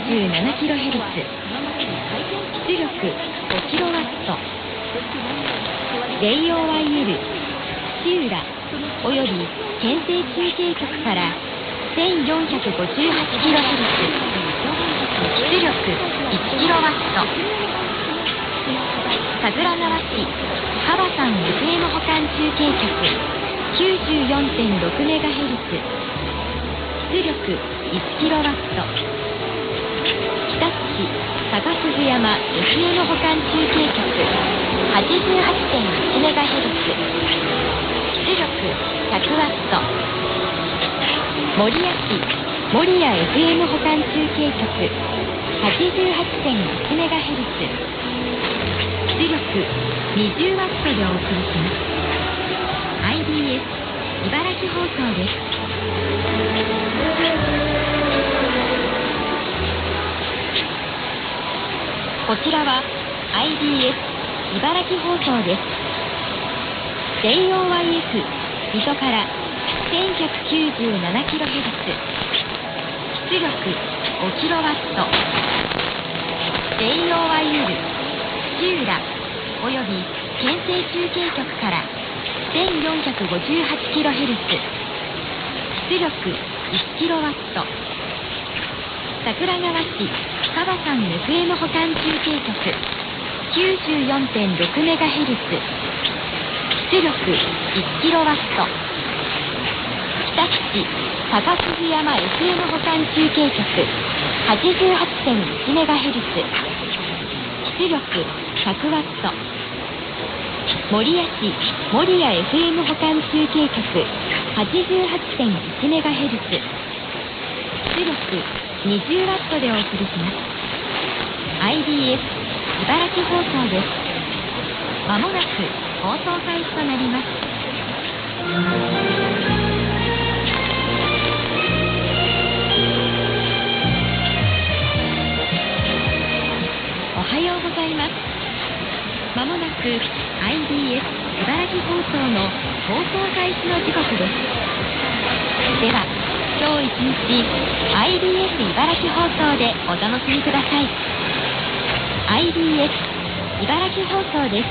97kHz、出力 5kW、JOYL 土浦および県西中継局から 1458kHz、出力 1kW、桜川市川山 FM 保管中継局 94.6MHz、出力 1kW、日立市高鈴山 FM 保管中継局 88.1MHz、出力 100W、守谷市守谷 FM 保管中継局 88.1MHz、出力 20W でお送りします。 IBS 茨城放送です。こちらは IBS 茨城放送です。 JOYF 水戸から 1197kHz、 出力 5kW、 JOYL 土浦および県西中継局から 1458kHz、 出力 1kW、 桜川市川山 FM 保管中継局 94.6MHz、 出力 1kW、 日立市高鈴山 FM 保管中継局 88.1MHz、 出力 100W、 守谷市守谷 FM 保管中継局 88.1MHz、 出力 20W でお送りします。 IBS 茨城放送です。まもなく放送開始となります。おはようございます。まもなく IBS 茨城放送の放送開始の時刻です。では今日一日 IBS 茨城放送でお楽しみください。 IBS 茨城放送です。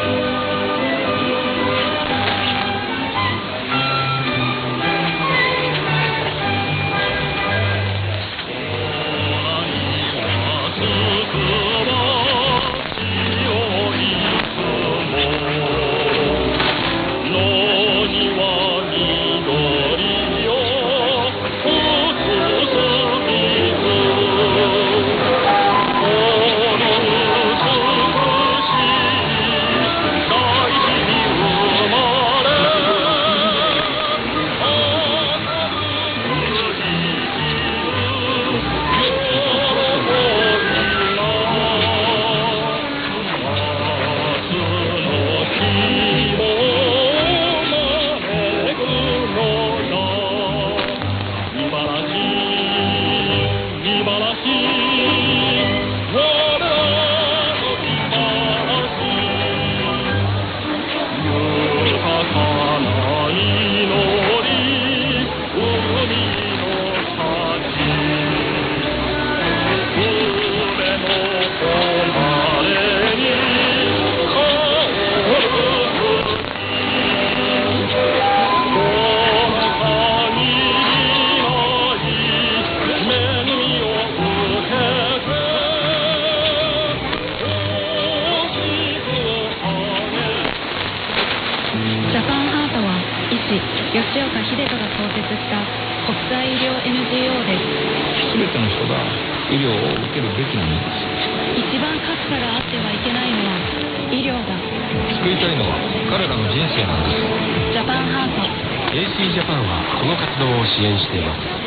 吉岡秀人が創設した国際医療 NGO です。 すべての人が医療を受けるべきなのです。 一番格差があってはいけないのは医療だ。 救いたいのは彼らの人生なんです。 ジャパンハート AC ジャパンはこの活動を支援しています。